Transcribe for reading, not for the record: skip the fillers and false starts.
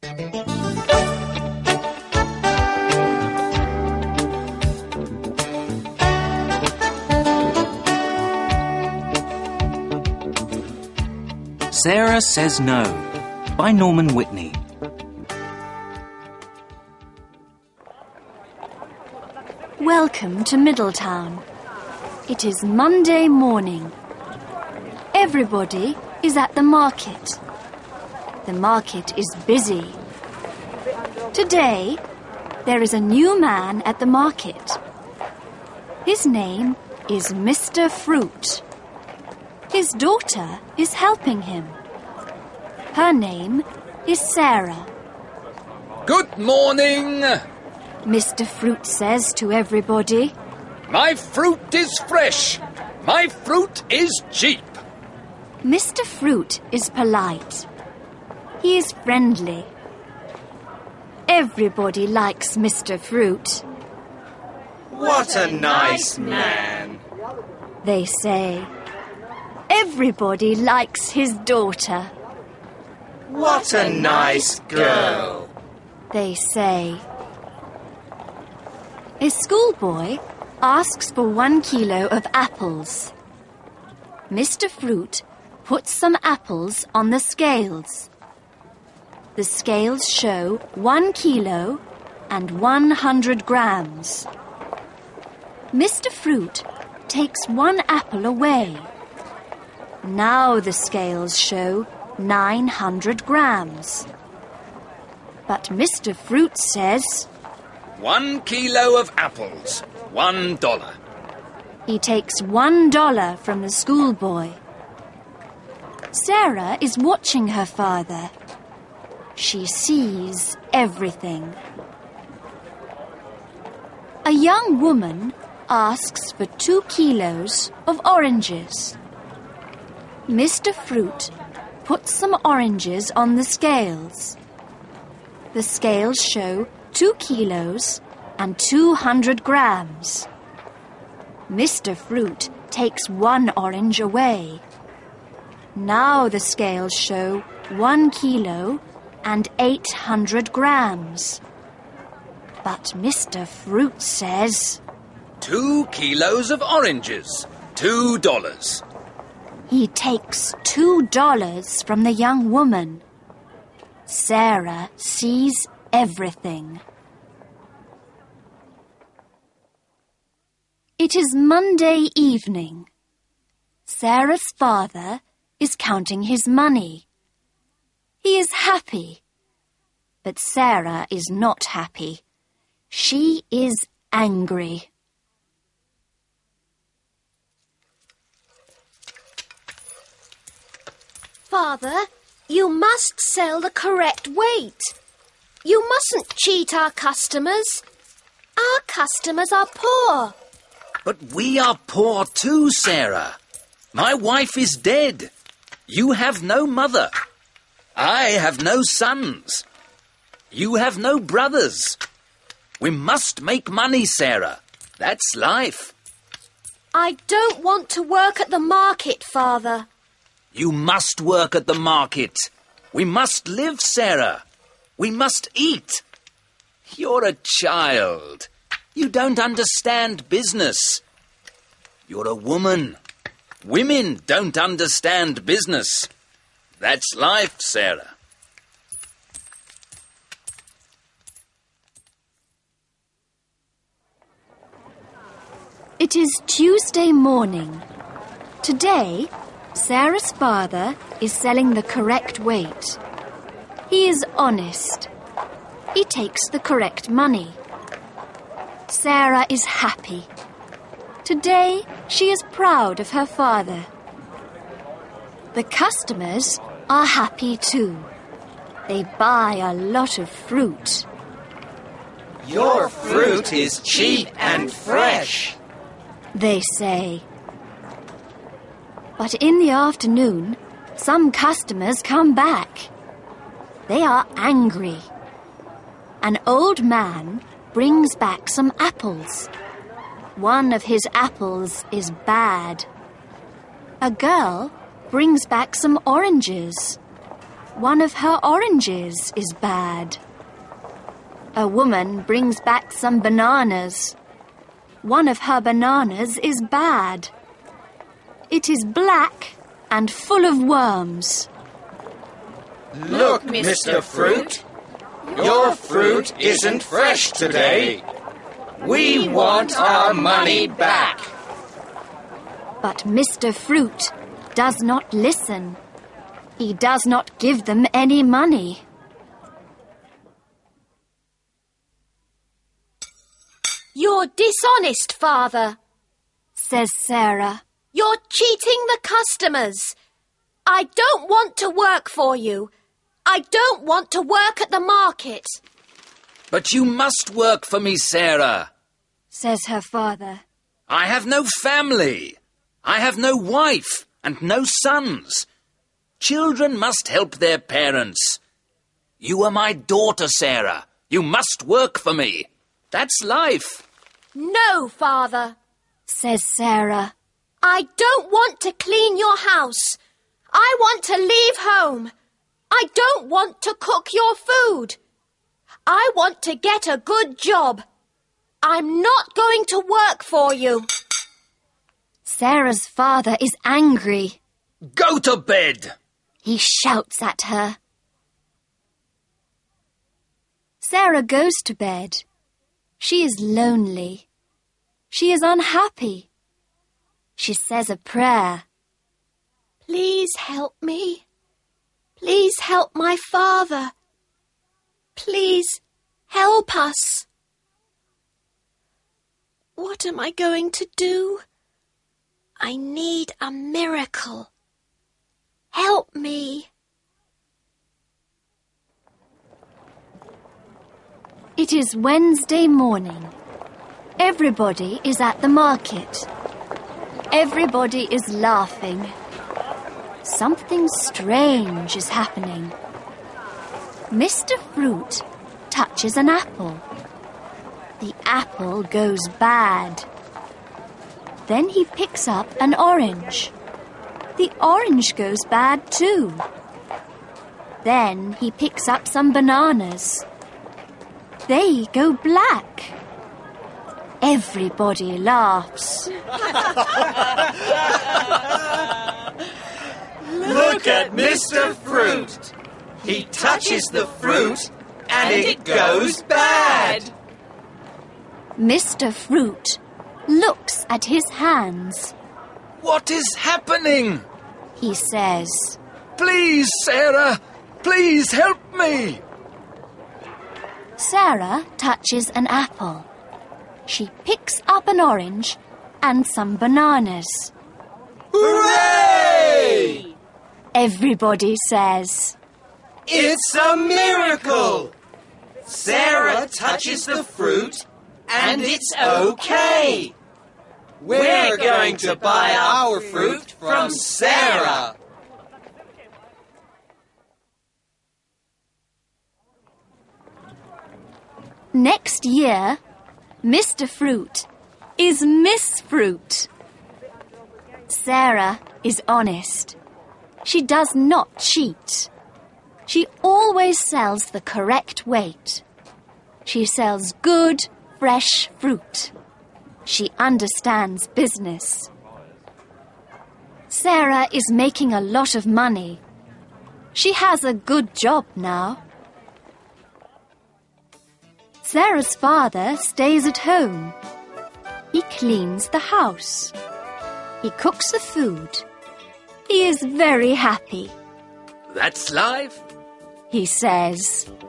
Sarah Says No by Norman Whitney. Welcome to Middletown. It is Monday morning. Everybody is at the market. The market is busy. Today, there is a new man at the market. His name is Mr. Fruit. His daughter is helping him. Her name is Sarah. Good morning. Mr. Fruit says to everybody. My fruit is fresh. My fruit is cheap. Mr. Fruit is polite. He is friendly. Everybody likes Mr. Fruit. What a nice man, they say. Everybody likes his daughter. What a nice girl, they say. A schoolboy asks for 1 kilo of apples. Mr. Fruit puts some apples on the scales. The scales show 1 kilo and 100 grams. Mr. Fruit takes 1 apple away. Now the scales show 900 grams. But Mr. Fruit says, 1 kilo of apples, $1. He takes $1 from the schoolboy. Sarah is watching her father. She sees everything. A young woman asks for 2 kilos of oranges. Mr. Fruit puts some oranges on the scales. The scales show 2 kilos and 200 grams. Mr. Fruit takes 1 orange away. Now the scales show 1 kilo and 800 grams. But Mr. Fruit says, 2 kilos of oranges, $2. He takes $2 from the young woman. Sarah sees everything. It is Monday evening. Sarah's father is counting his money. He is happy. But Sarah is not happy. She is angry. Father, you must sell the correct weight. You mustn't cheat our customers. Our customers are poor. But we are poor too, Sarah. My wife is dead. You have no mother. I have no sons. You have no brothers. We must make money, Sarah. That's life. I don't want to work at the market, Father. You must work at the market. We must live, Sarah. We must eat. You're a child. You don't understand business. You're a woman. Women don't understand business. That's life, Sarah. It is Tuesday morning. Today, Sarah's father is selling the correct weight. He is honest. He takes the correct money. Sarah is happy. Today, she is proud of her father. The customers are happy too. They buy a lot of fruit. Your fruit is cheap and fresh, they say. But in the afternoon, some customers come back. They are angry. An old man brings back some apples. One of his apples is bad. A girl brings back some oranges. one of her oranges is bad. A woman brings back some bananas. One of her bananas is bad. It is black and full of worms. Look, Mr. Fruit, your fruit isn't fresh today. We want our money back. But Mr. Fruit does not listen. He does not give them any money. You're dishonest, Father, says Sarah. You're cheating the customers. I don't want to work for you. I don't want to work at the market. But you must work for me, Sarah, says her father. I have no family. I have no wife and no sons. Children must help their parents. You are my daughter, Sarah. You must work for me. That's life. No, Father, says Sarah. I don't want to clean your house. I want to leave home. I don't want to cook your food. I want to get a good job. I'm not going to work for you. Sarah's father is angry. Go to bed! He shouts at her. Sarah goes to bed. She is lonely. She is unhappy. She says a prayer. Please help me. Please help my father. Please help us. What am I going to do? I need a miracle. Help me. It is Wednesday morning. Everybody is at the market. Everybody is laughing. Something strange is happening. Mr. Fruit touches an apple. The apple goes bad. Then he picks up an orange. The orange goes bad too. Then he picks up some bananas. They go black. Everybody laughs. Look at Mr. Fruit. He touches the fruit and it goes bad. Mr. Fruit looks at his hands. What is happening? He says. Please, Sarah, please help me. Sarah touches an apple. She picks up an orange and some bananas. Hooray! Everybody says. It's a miracle! Sarah touches the fruit and it's okay. We're going to buy our fruit from Sarah. Next year, Mr. Fruit is Miss Fruit. Sarah is honest. She does not cheat. She always sells the correct weight. She sells good, fresh fruit. She understands business. Sarah is making a lot of money. She has a good job now. Sarah's father stays at home. He cleans the house. He cooks the food. He is very happy. That's life. He says.